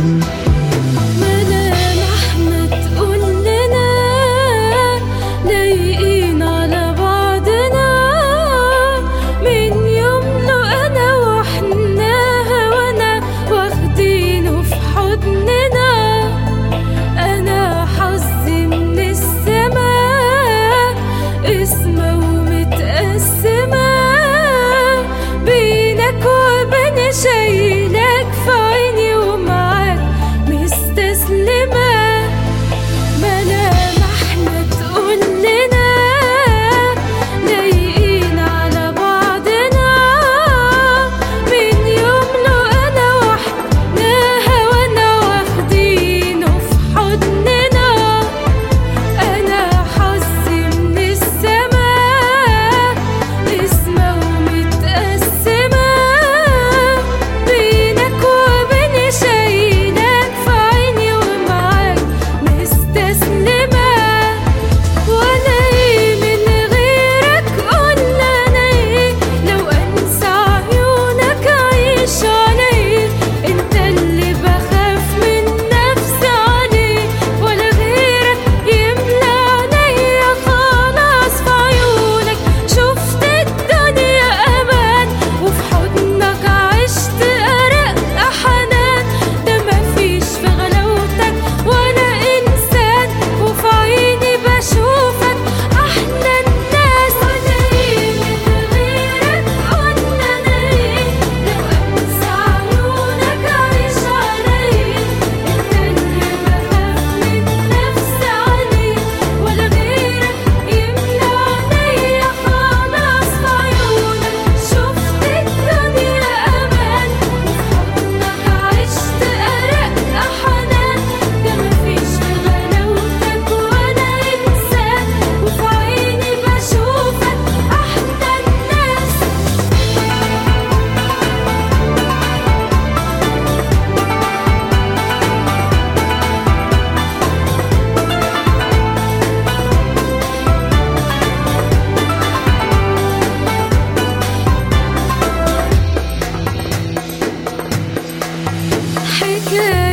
ملامحنا تقول لنا لايقين على بعضنا من يوم لقانا واحنا هوانا واخدينه في حضننا. أنا حظي من السماء قسمة ومتقسمة بينك وبين شايلك في عيني ومعاك مستسلمة. ملامحنا تقول لنا لايقين على بعضنا من يوم لقانا واحنا هوانا واخدينه في حضننا. أنا حظي من السماء قسمة ومتقسمة بينك وبين شايلك في عيني ومعاك مستسلمة. وأنا إيه من غيرك قولنا أنا إيه لو أنسى عيونك أعيش على إيه. أنت اللي بخاف من نفسي عليه ولا غيرك يملى عينيا خلاص في عيونك. شفت الدنيا أمان وفي حضنك عشت أرق حنان. ده مفيش في غلاوتك ولا إنسان وفي عيني بشوفك أحلى الناس. وأنا إيه من غيرك قولنا أنا إيه لو أنسى عيونك أعيش على إيه. أنت اللي بخاف من نفسي عليه ولا غيرك يملى عينيا خلاص في عيونك. شفت الدنيا أمان وفي حضنك عشت أرق حنان. ده مفيش في غلاوتك ولا إنسان وفي عيني بشوفك أحلى الناس. حكاية